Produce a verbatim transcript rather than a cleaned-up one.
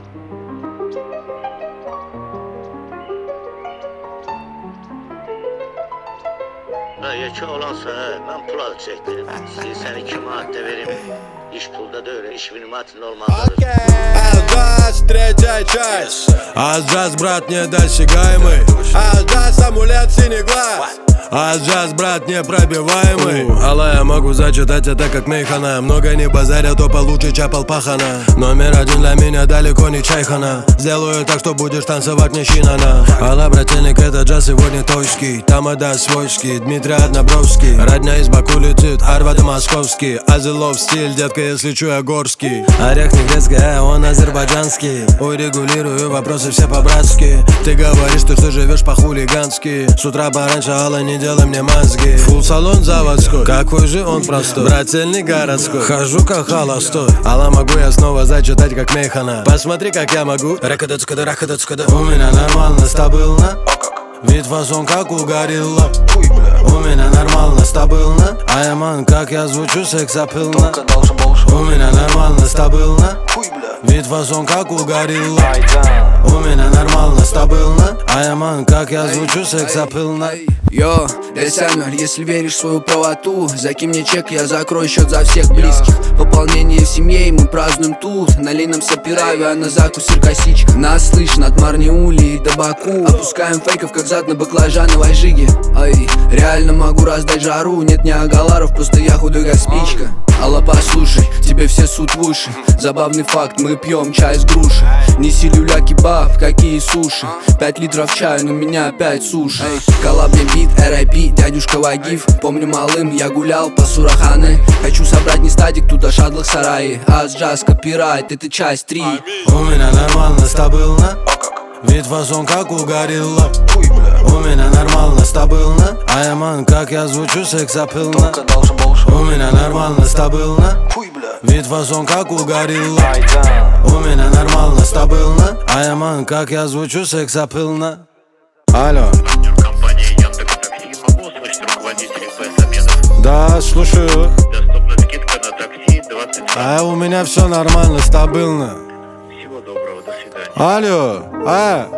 Ha, yekə olansa, mən pul alacaqdım. İstəyirsən iki manat da verim. İş pulda da öyle, iş внимательно olmalıdır. Альджаз, третья часть. Альджаз, брат, недосягаемый. Альджаз, амулет, синий глаз. Альджаз, брат, непробиваемый. Алла, я могу зачитать это как Мейхана. Много не базаря, то получше чапал пахана. Номер один для меня далеко не чайхана. Сделаю так, что будешь танцевать не щинана. Алла, брательник, это джаз сегодня тойский. Тамада свойский, Дмитрий Однобровский. Родня из Баку летит, Арвада московский. Азилов стиль, детка, если чую, я горский. Орех не грецкий, а он азербайджанский. Урегулирую вопросы все по-братски. Ты говоришь, что ты живешь по-хулигански. С утра пораньше, Алла, не делай мне мозги. Фулл салон заводской, какой же он простой. Брательник городской, хожу как холостой. Алла, могу я снова зачитать как Мейхана. Посмотри, как я могу. Ракадацкада, ракадацкада. У меня нормально, стабильно. Вид фасон, как у горилла. У меня нормально, стабильно. А я ман, как я звучу, сексапильно. У меня нормально, стабильно. Вид фасон, как у горилла. У меня нормально, стабильно. А я ман, как я звучу, сексапильно. Йо, Десянер, если веришь в свою правоту, закинь мне чек, я закрою счет за всех близких. Пополнение в семье, и мы празднуем тут. Налей нам сапираю, а на закусер косичка. Нас слышно от Марниули до Баку. Опускаем фейков, как зад на баклажановой жиге. Ай, реально могу раздать жару. Нет ни агаларов, просто я худой как спичка. Алла, послушай, тебе все суд в уши. Забавный факт, мы пьем чай с груши. Неси люля-кебаб, какие суши. Пять литров чая, но меня опять суши. Коллабный бит, эр ай пи, дядюшка Вагиф. Помню малым, я гулял по Сураханы. Хочу собрать не стадик, тут шадлах сараи. Альджаз, копирайт, это часть три. У меня нормально, стабильно. Вид фасон, как у горилла. У меня нормально, стабильно. А я ман, как я звучу, сексапильно. У меня нормально, стабильно. Вид фасон, как у горилла. У меня нормально, стабильно. А я ман, как я звучу, сексапильно. Алло. Компания Яндекс.Такси. Могу услышать руководителей ПС-обедов? Да, слушаю. Доступна скидка на такси двадцать. А у меня все нормально, стабильно. Всего доброго, до свидания. Алло, а?